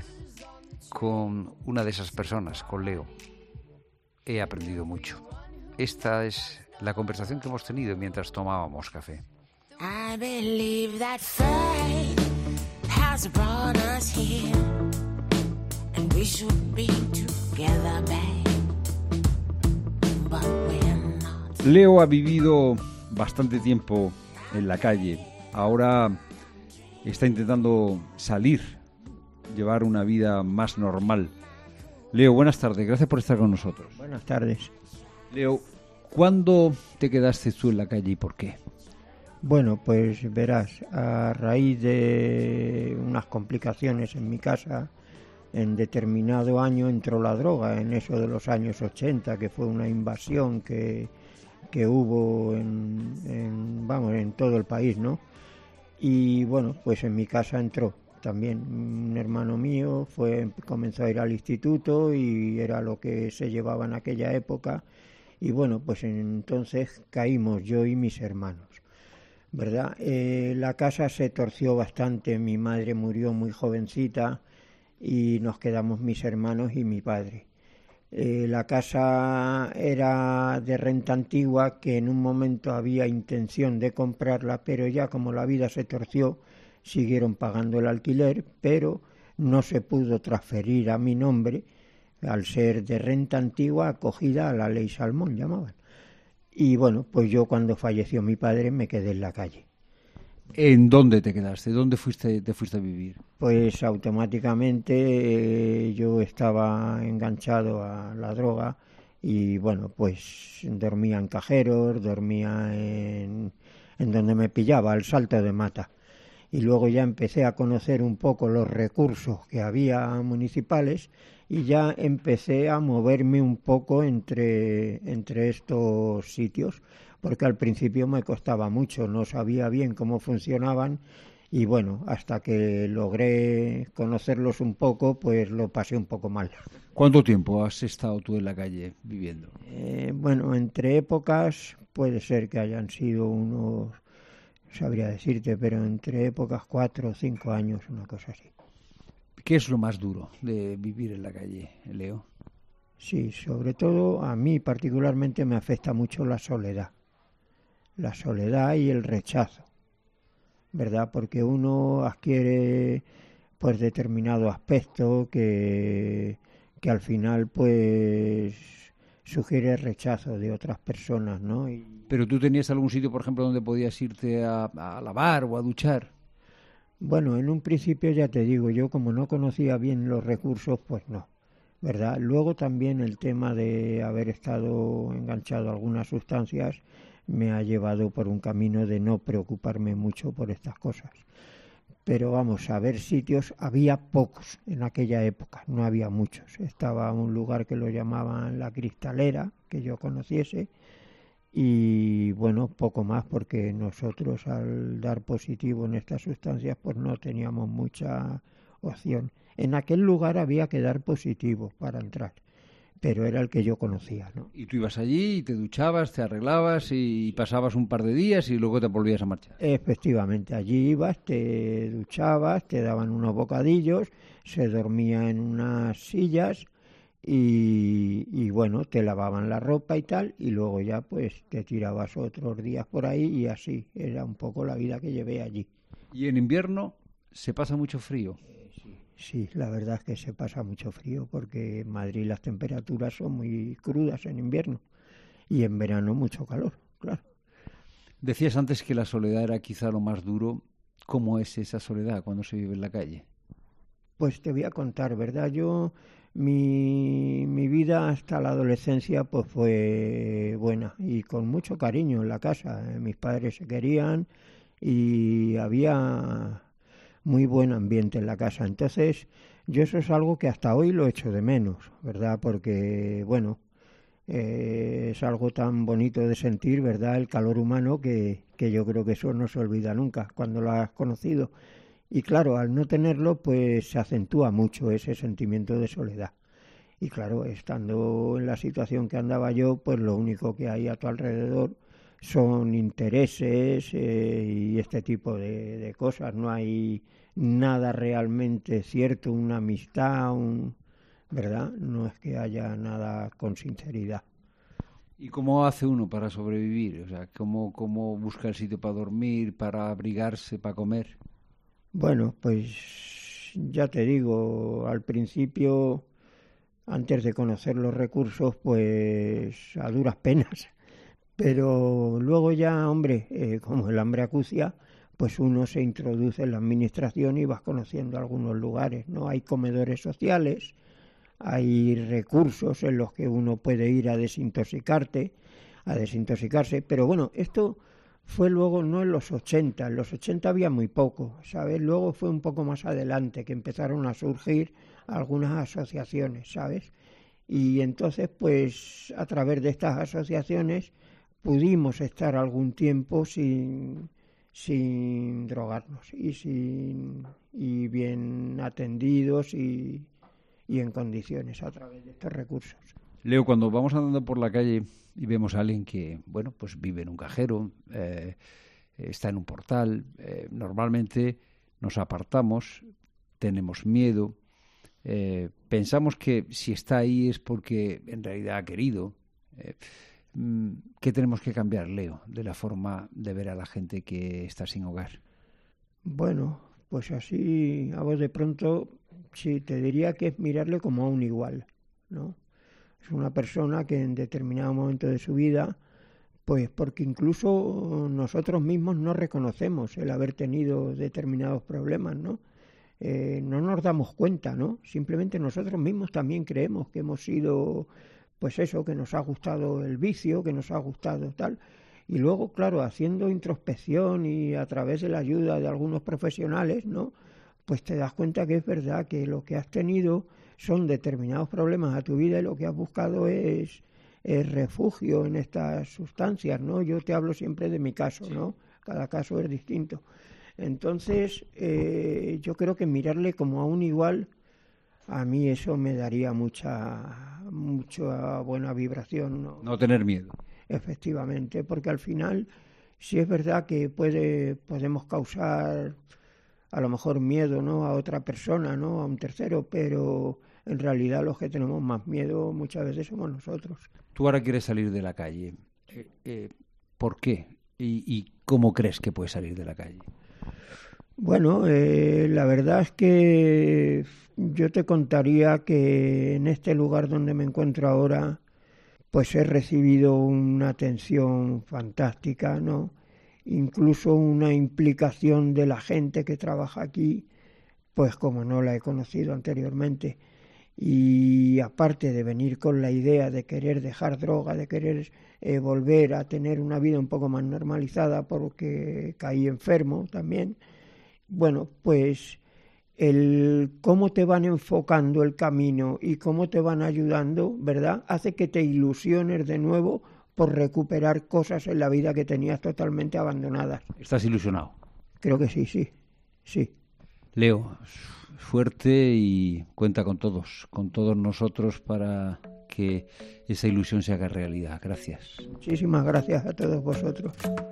con una de esas personas, con Leo. He aprendido mucho. Esta es la conversación que hemos tenido mientras tomábamos café. I believe that fate has brought us here, and we should be together, babe. But we're not. Leo ha vivido bastante tiempo en la calle. Ahora está intentando salir, llevar una vida más normal. Leo, buenas tardes. Gracias por estar con nosotros. Buenas tardes. Leo, ¿cuándo te quedaste tú en la calle y por qué? Bueno, pues verás, a raíz de unas complicaciones en mi casa, en determinado año entró la droga, en eso de los años ochenta, que fue una invasión que, que hubo en, en, vamos, en todo el país, ¿no? Y bueno, pues en mi casa entró también un hermano mío, fue comenzó a ir al instituto y era lo que se llevaba en aquella época. Y bueno, pues entonces caímos yo y mis hermanos, ¿verdad? Eh, la casa se torció bastante, mi madre murió muy jovencita y nos quedamos mis hermanos y mi padre. Eh, la casa era de renta antigua, que en un momento había intención de comprarla, pero ya como la vida se torció, siguieron pagando el alquiler, pero no se pudo transferir a mi nombre, al ser de renta antigua acogida a la ley Salmón, llamaban. Y bueno, pues yo cuando falleció mi padre me quedé en la calle. ¿En dónde te quedaste? ¿Dónde fuiste, te fuiste a vivir? Pues automáticamente eh, yo estaba enganchado a la droga y bueno, pues dormía en cajeros, dormía en, en donde me pillaba, al Salto de Mata. Y luego ya empecé a conocer un poco los recursos que había municipales y ya empecé a moverme un poco entre, entre estos sitios, porque al principio me costaba mucho, no sabía bien cómo funcionaban y bueno, hasta que logré conocerlos un poco, pues lo pasé un poco mal. ¿Cuánto tiempo has estado tú en la calle viviendo? Eh, bueno, entre épocas puede ser que hayan sido unos, sabría decirte, pero entre épocas cuatro o cinco años, una cosa así. ¿Qué es lo más duro de vivir en la calle, Leo? Sí, sobre todo a mí particularmente me afecta mucho la soledad. La soledad y el rechazo, ¿verdad? Porque uno adquiere pues determinado aspecto que, que al final pues sugiere rechazo de otras personas, ¿no? Y... ¿Pero tú tenías algún sitio, por ejemplo, donde podías irte a, a lavar o a duchar? Bueno, en un principio ya te digo, yo como no conocía bien los recursos, pues no, ¿verdad? Luego también el tema de haber estado enganchado a algunas sustancias me ha llevado por un camino de no preocuparme mucho por estas cosas. Pero vamos, a ver sitios, había pocos en aquella época, no había muchos. Estaba un lugar que lo llamaban La Cristalera, que yo conociese, y bueno, poco más, porque nosotros al dar positivo en estas sustancias pues no teníamos mucha opción. En aquel lugar había que dar positivo para entrar, pero era el que yo conocía, ¿no? Y tú ibas allí y te duchabas, te arreglabas y pasabas un par de días y luego te volvías a marchar. Efectivamente, allí ibas, te duchabas, te daban unos bocadillos, se dormía en unas sillas y, y bueno, te lavaban la ropa y tal, y luego ya pues te tirabas otros días por ahí y así, era un poco la vida que llevé allí. ¿Y en invierno se pasa mucho frío? Eh, sí, sí, la verdad es que se pasa mucho frío porque en Madrid las temperaturas son muy crudas en invierno y en verano mucho calor, claro. Decías antes que la soledad era quizá lo más duro. ¿Cómo es esa soledad cuando se vive en la calle? Pues te voy a contar, ¿verdad? Yo, mi, mi vida hasta la adolescencia pues fue buena y con mucho cariño en la casa. Mis padres se querían y había muy buen ambiente en la casa. Entonces, yo eso es algo que hasta hoy lo echo de menos, ¿verdad? Porque, bueno, eh, es algo tan bonito de sentir, ¿verdad? El calor humano que, que yo creo que eso no se olvida nunca cuando lo has conocido. Y claro, al no tenerlo, pues se acentúa mucho ese sentimiento de soledad. Y claro, estando en la situación que andaba yo, pues lo único que hay a tu alrededor son intereses eh, y este tipo de, de cosas. No hay nada realmente cierto, una amistad, un, ¿verdad? No es que haya nada con sinceridad. ¿Y cómo hace uno para sobrevivir? O sea, ¿cómo, cómo busca el sitio para dormir, para abrigarse, para comer? Bueno, pues ya te digo, al principio, antes de conocer los recursos, pues a duras penas. Pero luego ya, hombre, eh, como el hambre acucia, pues uno se introduce en la administración y vas conociendo algunos lugares, ¿no? Hay comedores sociales, hay recursos en los que uno puede ir a desintoxicarte, a desintoxicarse, pero bueno, esto fue luego no en los ochenta, en los ochenta había muy poco, ¿sabes? Luego fue un poco más adelante que empezaron a surgir algunas asociaciones, ¿sabes? Y entonces, pues, a través de estas asociaciones pudimos estar algún tiempo sin, sin drogarnos y, sin, y bien atendidos y, y en condiciones a través de estos recursos. Leo, cuando vamos andando por la calle y vemos a alguien que, bueno, pues vive en un cajero, eh, está en un portal, eh, normalmente nos apartamos, tenemos miedo, eh, pensamos que si está ahí es porque en realidad ha querido. Eh, ¿Qué tenemos que cambiar, Leo, de la forma de ver a la gente que está sin hogar? Bueno, pues así, a vos de pronto, sí, te diría que es mirarle como a un igual, ¿no? Es una persona que en determinado momento de su vida, pues porque incluso nosotros mismos no reconocemos el haber tenido determinados problemas, ¿no? Eh, no nos damos cuenta, ¿no? Simplemente nosotros mismos también creemos que hemos sido, pues eso, que nos ha gustado el vicio, que nos ha gustado tal. Y luego, claro, haciendo introspección y a través de la ayuda de algunos profesionales, ¿no? Pues te das cuenta que es verdad que lo que has tenido son determinados problemas a tu vida y lo que has buscado es, es refugio en estas sustancias, ¿no? Yo te hablo siempre de mi caso, ¿no? Cada caso es distinto. Entonces, eh, yo creo que mirarle como a un igual, a mí eso me daría mucha, mucha buena vibración, ¿no? No tener miedo. Efectivamente, porque al final, sí es verdad que puede, podemos causar a lo mejor miedo, ¿no? A otra persona, ¿no? A un tercero, pero en realidad los que tenemos más miedo muchas veces somos nosotros. Tú ahora quieres salir de la calle. Eh, eh, ¿Por qué? ¿Y, ¿Y cómo crees que puedes salir de la calle? Bueno, eh, la verdad es que yo te contaría que en este lugar donde me encuentro ahora, pues he recibido una atención fantástica, ¿no? Incluso una implicación de la gente que trabaja aquí, pues como no la he conocido anteriormente. Y aparte de venir con la idea de querer dejar droga, de querer eh, volver a tener una vida un poco más normalizada porque caí enfermo también, bueno, pues el cómo te van enfocando el camino y cómo te van ayudando, ¿verdad?, hace que te ilusiones de nuevo por recuperar cosas en la vida que tenías totalmente abandonadas. ¿Estás ilusionado? Creo que sí, sí, sí. Leo, fuerte y cuenta con todos, con todos nosotros para que esa ilusión se haga realidad. Gracias. Muchísimas gracias a todos vosotros.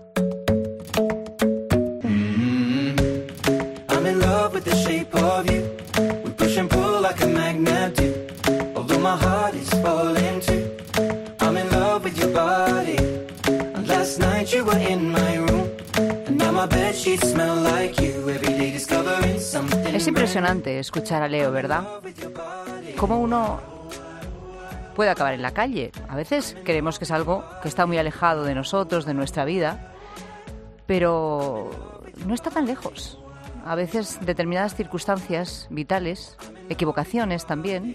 I'm in love with the shape of you. We push and pull like a magnet do. Although my heart is falling too. I'm in love with your body. And last night you were in my room. And now my bed sheets smell like you. Every day discovering something. Es impresionante escuchar a Leo, ¿verdad? Cómo uno puede acabar en la calle. A veces creemos que es algo que está muy alejado de nosotros, de nuestra vida. pero no está tan lejos. A veces determinadas circunstancias vitales, equivocaciones también,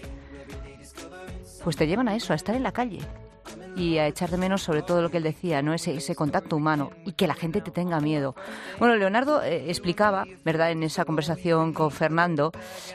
pues te llevan a eso, a estar en la calle y a echar de menos sobre todo lo que él decía, ¿no? Ese, ese contacto humano y que la gente te tenga miedo. Bueno, Leonardo eh, explicaba, ¿verdad?, en esa conversación con Fernando,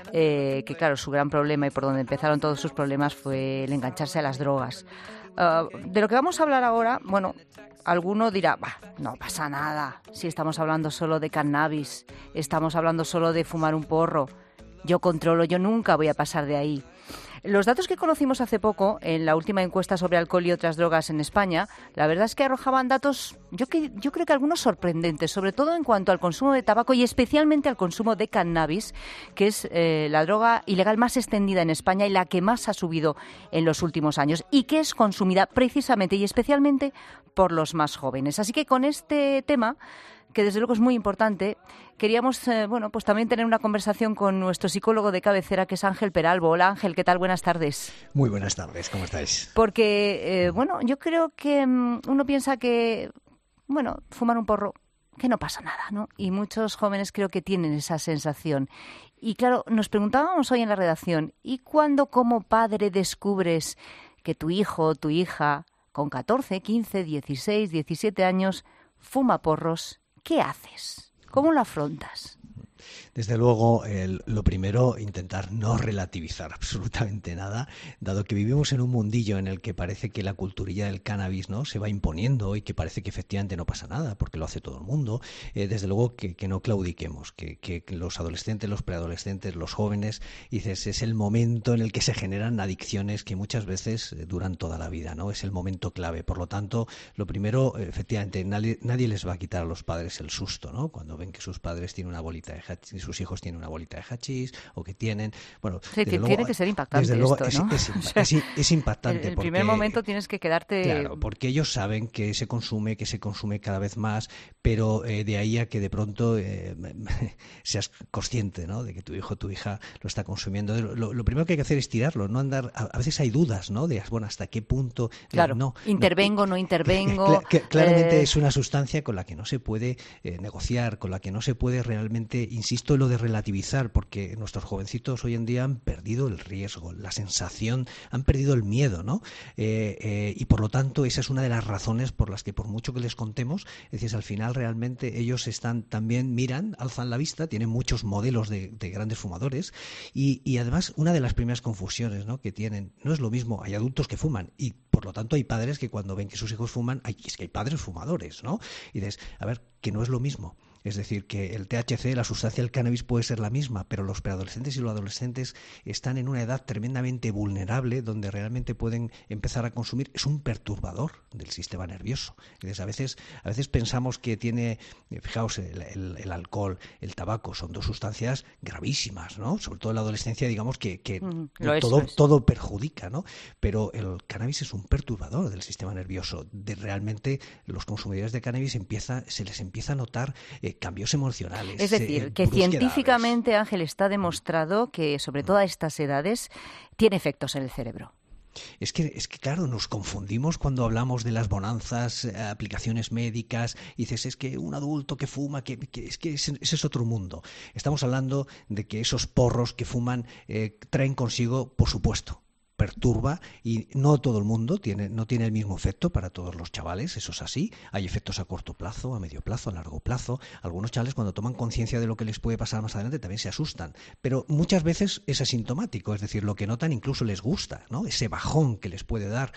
eh, que claro, su gran problema y por donde empezaron todos sus problemas fue el engancharse a las drogas. Uh, de lo que vamos a hablar ahora, bueno, alguno dirá, bah, no pasa nada, si estamos hablando solo de cannabis, estamos hablando solo de fumar un porro, yo controlo, yo nunca voy a pasar de ahí. Los datos que conocimos hace poco, en la última encuesta sobre alcohol y otras drogas en España, la verdad es que arrojaban datos, yo, que, yo creo que algunos sorprendentes, sobre todo en cuanto al consumo de tabaco y especialmente al consumo de cannabis, que es eh, la droga ilegal más extendida en España y la que más ha subido en los últimos años y que es consumida precisamente y especialmente por los más jóvenes. Así que con este tema, que desde luego es muy importante, queríamos eh, bueno, pues también tener una conversación con nuestro psicólogo de cabecera, que es Ángel Peralbo. Hola Ángel, ¿qué tal? Buenas tardes. Muy buenas tardes, ¿cómo estáis? Porque, eh, bueno, yo creo que um, uno piensa que, bueno, fumar un porro, que no pasa nada, ¿no? Y muchos jóvenes creo que tienen esa sensación. Y claro, nos preguntábamos hoy en la redacción, ¿y cuándo como padre descubres que tu hijo o tu hija con catorce, quince, dieciséis, diecisiete años fuma porros? ¿Qué haces? ¿Cómo lo afrontas? Desde luego, el, lo primero, intentar no relativizar absolutamente nada, dado que vivimos en un mundillo en el que parece que la culturilla del cannabis, ¿no?, se va imponiendo y que parece que efectivamente no pasa nada, porque lo hace todo el mundo. Eh, desde luego que, que no claudiquemos, que, que, que los adolescentes, los preadolescentes, los jóvenes, dices, es el momento en el que se generan adicciones que muchas veces duran toda la vida, ¿no? Es el momento clave. Por lo tanto, lo primero, efectivamente, nadie, nadie les va a quitar a los padres el susto, ¿no? Cuando ven que sus padres tienen una bolita de hachís, sus hijos tienen una bolita de hachís o que tienen, bueno, sí, tiene luego, que ser impactante desde luego, esto, ¿no? es, es, o sea, es, es impactante. El, el porque, primer momento tienes que quedarte... Claro, porque ellos saben que se consume, que se consume cada vez más, pero eh, de ahí a que de pronto eh, seas consciente, ¿no?, de que tu hijo o tu hija lo está consumiendo. Lo, lo primero que hay que hacer es tirarlo, no andar, a, a veces hay dudas, ¿no?, de, bueno, hasta qué punto... Claro, no, intervengo, no, no intervengo... Cla cl claramente eh... es una sustancia con la que no se puede eh, negociar, con la que no se puede realmente, insisto, lo de relativizar, porque nuestros jovencitos hoy en día han perdido el riesgo, la sensación, han perdido el miedo, ¿no? Eh, eh, y por lo tanto esa es una de las razones por las que por mucho que les contemos, es decir, al final realmente ellos están también, miran, alzan la vista, tienen muchos modelos de, de grandes fumadores y, y además una de las primeras confusiones, ¿no?, que tienen, no es lo mismo, hay adultos que fuman y por lo tanto hay padres que cuando ven que sus hijos fuman, hay, es que hay padres fumadores, ¿no? Y dices, a ver, que no es lo mismo. Es decir, que el T H C, la sustancia del cannabis, puede ser la misma, pero los preadolescentes y los adolescentes están en una edad tremendamente vulnerable donde realmente pueden empezar a consumir. Es un perturbador del sistema nervioso. Entonces, a veces, a veces pensamos que tiene, fijaos, el, el, el alcohol, el tabaco, son dos sustancias gravísimas, ¿no? Sobre todo en la adolescencia, digamos que, que mm, todo, es, todo perjudica, ¿no? Pero el cannabis es un perturbador del sistema nervioso. De realmente los consumidores de cannabis empieza, se les empieza a notar eh, cambios emocionales. Es decir, eh, que científicamente, Ángel, está demostrado que sobre todo a estas edades tiene efectos en el cerebro. Es que, es que, claro, nos confundimos cuando hablamos de las bonanzas, eh, aplicaciones médicas, y dices, es que un adulto que fuma, que, que es que ese, ese es otro mundo. Estamos hablando de que esos porros que fuman eh, traen consigo, por supuesto, perturba y no todo el mundo tiene, no tiene el mismo efecto para todos los chavales, eso es así. Hay efectos a corto plazo, a medio plazo, a largo plazo. Algunos chavales cuando toman conciencia de lo que les puede pasar más adelante también se asustan, pero muchas veces es asintomático, es decir, lo que notan incluso les gusta, ¿no? Ese bajón que les puede dar,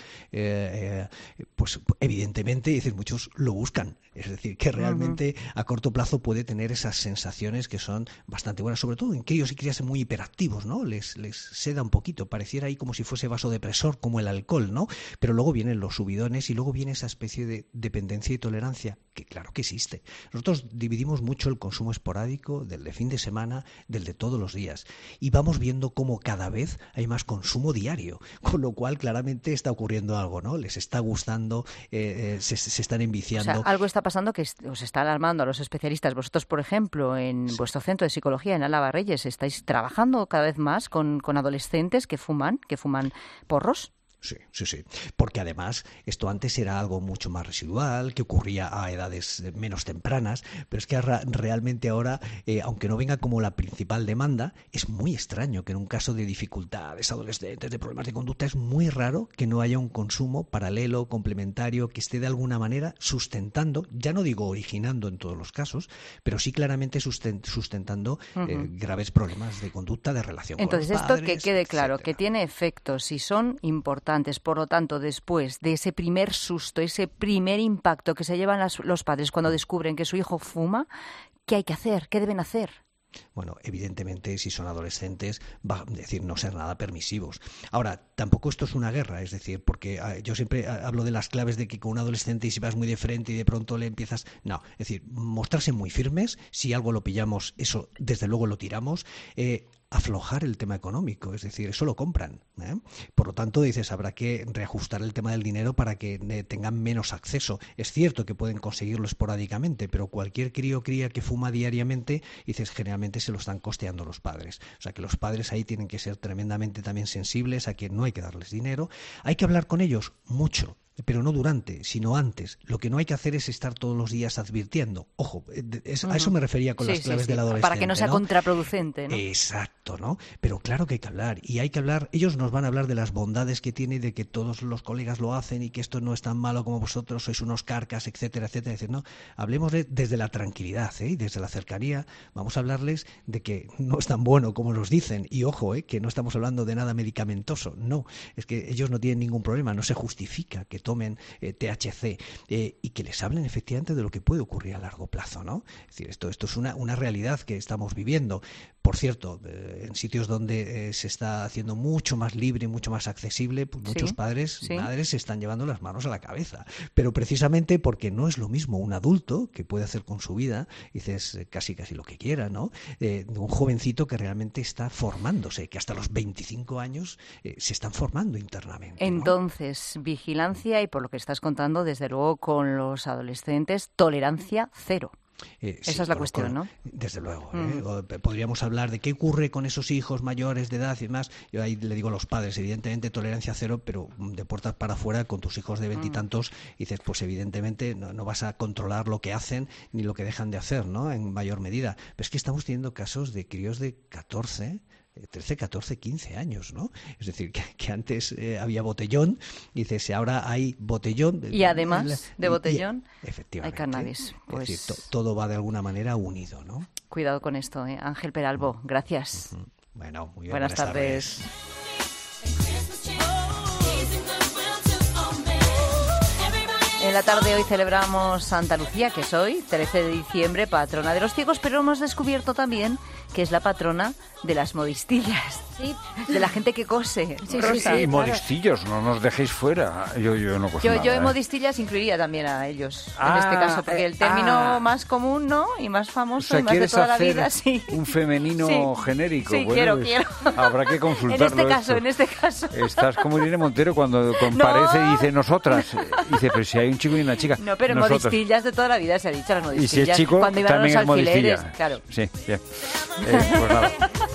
eh, eh, pues evidentemente, es decir, muchos lo buscan, es decir, que realmente uh-huh. a corto plazo puede tener esas sensaciones que son bastante buenas, sobre todo en críos y crías muy hiperactivos, ¿no? Les, les seda un poquito, pareciera ahí como si fuese vasodepresor, como el alcohol, ¿no? Pero luego vienen los subidones y luego viene esa especie de dependencia y tolerancia, que claro que existe. Nosotros dividimos mucho el consumo esporádico del de fin de semana, del de todos los días, y vamos viendo cómo cada vez hay más consumo diario, con lo cual claramente está ocurriendo algo, ¿no? Les está gustando, eh, eh, se, se están enviciando. O sea, algo está pasando que os está alarmando a los especialistas. Vosotros, por ejemplo, en sí. vuestro centro de psicología en Álava Reyes, estáis trabajando cada vez más con, con adolescentes que fuman, que fuman porros. Sí, sí, sí. Porque además esto antes era algo mucho más residual, que ocurría a edades menos tempranas, pero es que ra- realmente ahora, eh, aunque no venga como la principal demanda, es muy extraño que en un caso de dificultades adolescentes, de problemas de conducta, es muy raro que no haya un consumo paralelo, complementario, que esté de alguna manera sustentando, ya no digo originando en todos los casos, pero sí claramente susten- sustentando Uh-huh. eh, graves problemas de conducta, de relación Entonces, con los esto padres. que quede claro, que tiene efectos y son importantes. Por lo tanto, después de ese primer susto, ese primer impacto que se llevan las, los padres cuando descubren que su hijo fuma, ¿qué hay que hacer? ¿Qué deben hacer? Bueno, evidentemente, si son adolescentes, va a decir no ser nada permisivos. Ahora, tampoco esto es una guerra, es decir, porque eh, yo siempre eh, hablo de las claves de que con un adolescente y si vas muy de frente y de pronto le empiezas... No, es decir, mostrarse muy firmes, si algo lo pillamos, eso desde luego lo tiramos, eh, aflojar el tema económico, es decir, eso lo compran, ¿eh? Por lo tanto, dices, habrá que reajustar el tema del dinero para que eh, tengan menos acceso. Es cierto que pueden conseguirlo esporádicamente, pero cualquier crío o cría que fuma diariamente, dices, generalmente se lo están costeando los padres. O sea que los padres ahí tienen que ser tremendamente también sensibles a que no hay que darles dinero. Hay que hablar con ellos mucho, pero no durante, sino antes. Lo que no hay que hacer es estar todos los días advirtiendo. Ojo, es, a eso me refería con Sí, las claves sí, sí. del adolescente. Para que no sea ¿no? contraproducente, ¿no? Exacto, ¿no? Pero claro que hay que hablar. Y hay que hablar, ellos nos van a hablar de las bondades que tiene y de que todos los colegas lo hacen y que esto no es tan malo como vosotros, sois unos carcas, etcétera, etcétera. Es decir, no, hablemos de, desde la tranquilidad, ¿eh? Y desde la cercanía. Vamos a hablarles de que no es tan bueno como nos dicen. Y ojo, ¿eh? Que no estamos hablando de nada medicamentoso. No, es que ellos no tienen ningún problema. No se justifica que tomen eh, T H C eh, y que les hablen efectivamente de lo que puede ocurrir a largo plazo, ¿no? Es decir, esto, esto es una, una realidad que estamos viviendo. Por cierto, eh, en sitios donde eh, se está haciendo mucho más libre, mucho más accesible, pues muchos Sí, padres y sí. madres se están llevando las manos a la cabeza. Pero precisamente porque no es lo mismo un adulto que puede hacer con su vida, dices eh, casi casi lo que quiera, ¿no? Eh, de un jovencito que realmente está formándose, que hasta los veinticinco años eh, se están formando internamente. Entonces, vigilancia y por lo que estás contando, desde luego con los adolescentes, tolerancia cero. Eh, Esa sí, es la con- cuestión, con- ¿no? Desde luego. Mm. ¿eh? O, eh, Podríamos hablar de qué ocurre con esos hijos mayores de edad y demás. Yo ahí le digo a los padres, evidentemente tolerancia cero, pero de puertas para afuera con tus hijos de veintitantos, dices, pues evidentemente no, no vas a controlar lo que hacen ni lo que dejan de hacer, ¿no? En mayor medida. Pero es que estamos teniendo casos de críos de catorce, trece, catorce, quince años, ¿no? Es decir, que, que antes eh, había botellón, y dices, ahora hay botellón. Y además de y- y- botellón, efectivamente. hay cannabis. Pues Es decir, to- todo va de alguna manera unido, ¿no? cuidado con esto, ¿eh? Ángel Peralbo, gracias. Bueno, muy bien. Buenas, tardes. En la tarde hoy celebramos Santa Lucía, que es hoy, trece de diciembre, patrona de los ciegos, pero hemos descubierto también que es la patrona de las modistillas, de la gente que cose. Sí, Rosa. y modistillos, no nos dejéis fuera. Yo, yo no coso Yo, nada, yo ¿eh? en modistillas incluiría también a ellos, Ah, en este caso, porque eh, el término ah. más común, ¿no? Y más O famoso sea, y más de ¿quieres toda la hacer vida, sí. un femenino Sí. genérico? Sí, Bueno, quiero, pues quiero. Habrá que consultarlo. En este caso, esto. en este caso. Estás como Irene Montero cuando comparece y dice nosotras. Dice, pero si hay un chico y una chica. No, pero nosotros. modistillas de toda la vida se ha dicho, las Y modistillas. si es chico, cuando iban a los también es alfileres, modistilla. claro. Sí, bien. Eh, pues nada.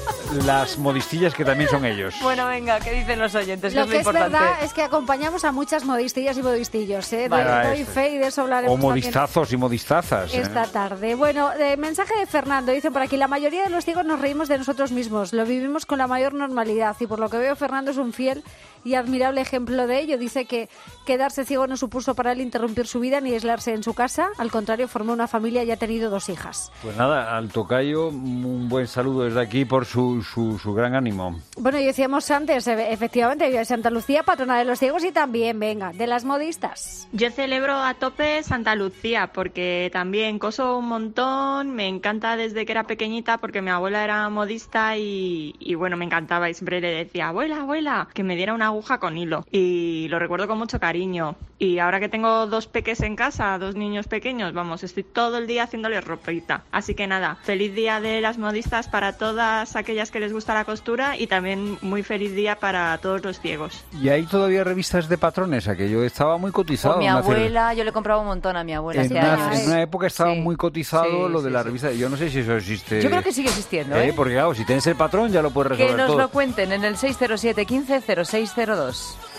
Las modistillas que también son ellos. Bueno, venga, ¿qué dicen los oyentes? Lo es que es importante? verdad es que acompañamos a muchas modistillas y modistillos, ¿eh? Vale. Doy- doy Eso. fe y de eso hablaremos O también modistazos y modistazas. ¿eh? esta tarde. Bueno, eh, mensaje de Fernando. Dice por aquí, la mayoría de los ciegos nos reímos de nosotros mismos. Lo vivimos con la mayor normalidad y por lo que veo Fernando es un fiel y admirable ejemplo de ello. Dice que quedarse ciego no supuso para él interrumpir su vida ni aislarse en su casa. Al contrario, formó una familia y ha tenido dos hijas. Pues nada, al tocayo un buen saludo desde aquí por su, su, su gran ánimo. Bueno, y decíamos antes, e- efectivamente, Santa Lucía, patrona de los ciegos y también, venga, de las modistas. Yo celebro a tope Santa Lucía porque también coso un montón, me encanta desde que era pequeñita porque mi abuela era modista y, y bueno, me encantaba y siempre le decía, abuela, abuela, que me diera una aguja con hilo y lo recuerdo con mucho cariño. Y ahora que tengo dos peques en casa, dos niños pequeños, vamos, estoy todo el día haciéndoles ropita. Así que nada, feliz día de las modistas para todas aquellas que les gusta la costura y también muy feliz día para todos los ciegos. ¿Y hay todavía revistas de patrones? Aquello estaba muy cotizado. O mi en una cer- abuela, yo le compraba un montón a mi abuela. En hace una, años. en una época estaba Sí. muy cotizado Sí, lo de sí, la sí. revista. Yo no sé si eso existe. Yo creo que sigue existiendo, Eh, ¿eh? Porque claro, si tienes el patrón ya lo puedes Que resolver nos todo. lo cuenten en el seis cero siete, quince, cero seis cero dos.